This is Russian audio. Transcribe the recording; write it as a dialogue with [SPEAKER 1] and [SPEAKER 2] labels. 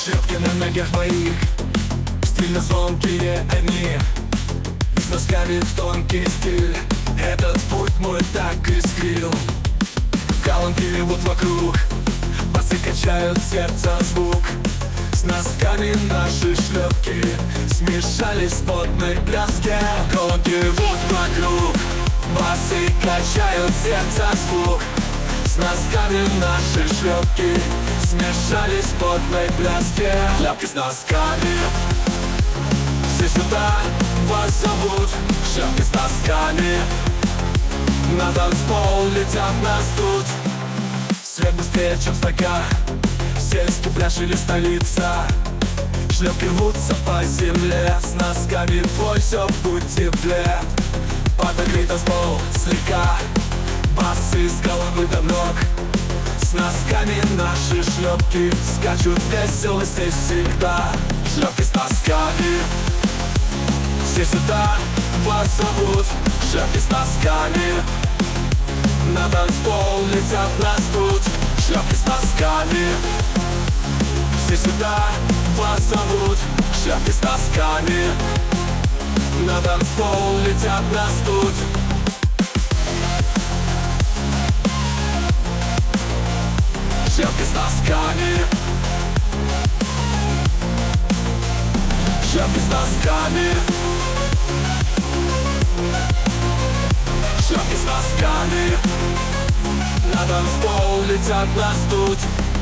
[SPEAKER 1] Шлепки на ногах моих, стильно звонкие они, с носками в тонкий стиль. Этот путь мой так искрил. Галанки вот вокруг, басы качают сердце звук. С носками наши шлепки смешались в потной пляске. Галанки вот вокруг, басы качают сердце звук. С носками наши шлепки смешались в потной пляске. Шляпки с носками, все сюда вас зовут. Шляпки с носками, на танцпол летят нас тут. Свет быстрее, чем стака, сельский пляж или столица. Шлепки рвутся по земле, с носками твой все будет тепле. Подогрей танцпол слегка, басы с головы до ног. С носками наши шлепки скачут весело здесь всегда. Шлепки с носками, все сюда вас зовут. Шлепки с носками, на танцпол летят нас тут. Шлепки с носками, все сюда вас зовут. Шлепки с носками, на танцпол летят нас тут. Шлепки с носками, шлепки с носками, шлепки с носками, на танцпол летят нас тут.